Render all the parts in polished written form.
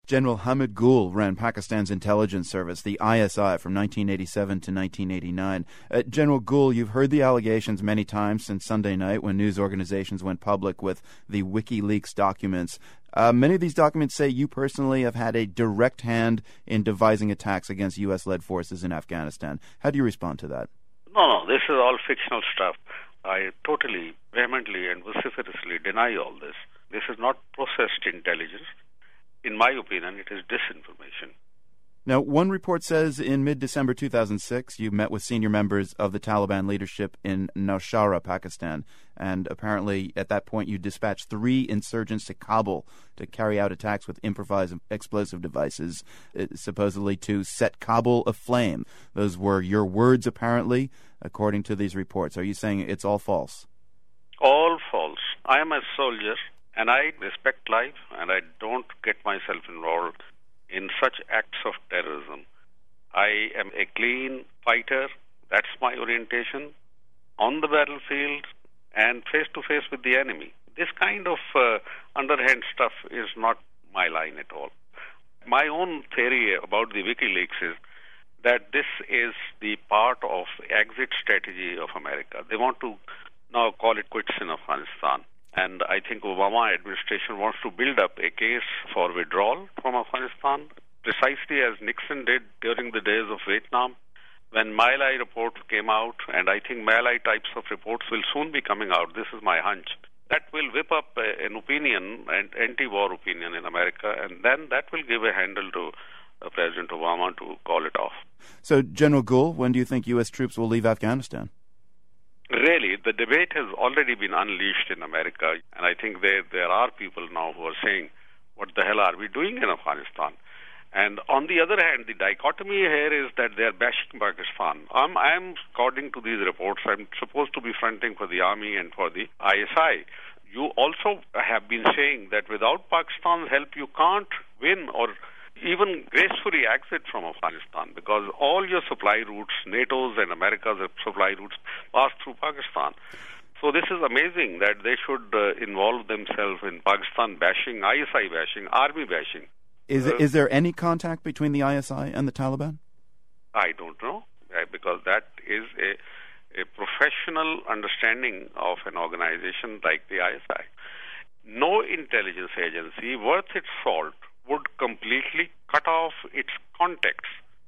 General Hamid Gul ran Pakistan's intelligence service, the ISI, from 1987 to 1989. General Gul, you've heard the allegations many times since Sunday night when news organizations went public with the WikiLeaks documents. Many of these documents say you personally have had a direct hand in devising attacks against U.S.-led forces in Afghanistan. How do you respond to that? No, this is all fictional stuff. I totally, vehemently and vociferously deny all this. This is not processed intelligence. In my opinion, it is disinformation. Now, one report says in mid-December 2006, you met with senior members of the Taliban leadership in Nowshera, Pakistan, and apparently at that point you dispatched 3 insurgents to Kabul to carry out attacks with improvised explosive devices, supposedly to set Kabul aflame. Those were your words, apparently, according to these reports. Are you saying it's all false? All false. I am a soldier, and I respect life, and I don't get myself involved in such acts of terrorism. I am a clean fighter. That's my orientation. On the battlefield and face-to-face with the enemy. This kind of underhand stuff is not my line at all. My own theory about the WikiLeaks is that this is the part of exit strategy of America. They want to now call it quits in Afghanistan. And I think Obama administration wants to build up a case for withdrawal from Afghanistan, precisely as Nixon did during the days of Vietnam, when My Lai report came out, and I think My Lai types of reports will soon be coming out. This is my hunch. That will whip up an opinion, an anti-war opinion in America, and then that will give a handle to President Obama to call it off. So, General Gul, when do you think U.S. troops will leave Afghanistan? Really, the debate has already been unleashed in America, and I think there are people now who are saying, what the hell are we doing in Afghanistan? And on the other hand, the dichotomy here is that they are bashing Pakistan. I'm, according to these reports, I'm supposed to be fronting for the army and for the ISI. You also have been saying that without Pakistan's help, you can't win or even gracefully exit from Afghanistan, because all your supply routes, NATO's and America's supply routes, pass through Pakistan. So this is amazing that they should involve themselves in Pakistan bashing, ISI bashing, army bashing. Is there any contact between the ISI and the Taliban? I don't know, because that is a professional understanding of an organization like the ISI. No intelligence agency worth its salt would completely cut off its contacts.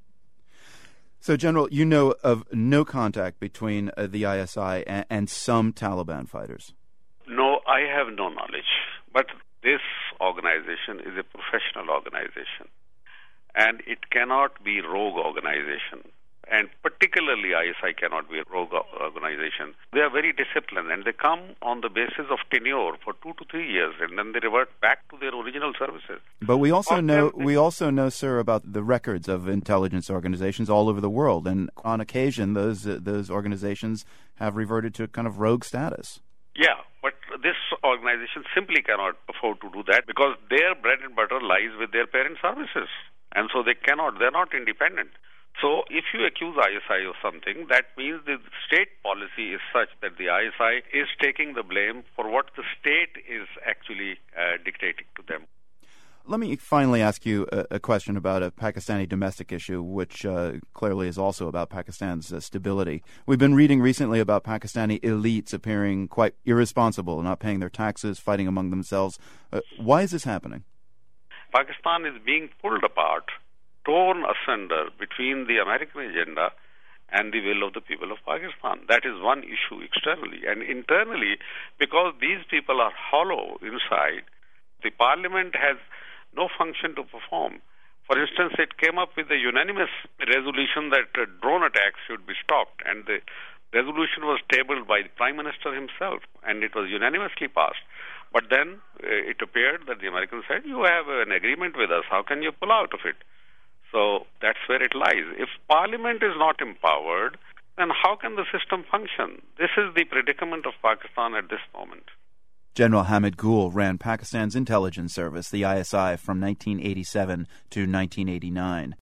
So, General, you know of no contact between the ISI and some Taliban fighters? No, I have no knowledge. But this organization is a professional organization, and it cannot be rogue organization. And particularly ISI cannot be a rogue organization. They are very disciplined, and they come on the basis of tenure for 2 to 3 years, and then they revert back to their original services. But we also know, sir, about the records of intelligence organizations all over the world, and on occasion, those organizations have reverted to a kind of rogue status. Yeah, but this organization simply cannot afford to do that because their bread and butter lies with their parent services, and so they're not independent. So if you accuse ISI of something, that means the state policy is such that the ISI is taking the blame for what the state is actually dictating to them. Let me finally ask you a question about a Pakistani domestic issue, which clearly is also about Pakistan's stability. We've been reading recently about Pakistani elites appearing quite irresponsible, not paying their taxes, fighting among themselves. Why is this happening? Pakistan is being pulled apart, torn asunder between the American agenda and the will of the people of Pakistan. That is one issue externally. And internally, because these people are hollow inside, the parliament has no function to perform. For instance, it came up with a unanimous resolution that drone attacks should be stopped, and the resolution was tabled by the Prime Minister himself, and it was unanimously passed. But then it appeared that the Americans said, you have an agreement with us, how can you pull out of it? So that's where it lies. If Parliament is not empowered, then how can the system function? This is the predicament of Pakistan at this moment. General Hamid Gul ran Pakistan's intelligence service, the ISI, from 1987 to 1989.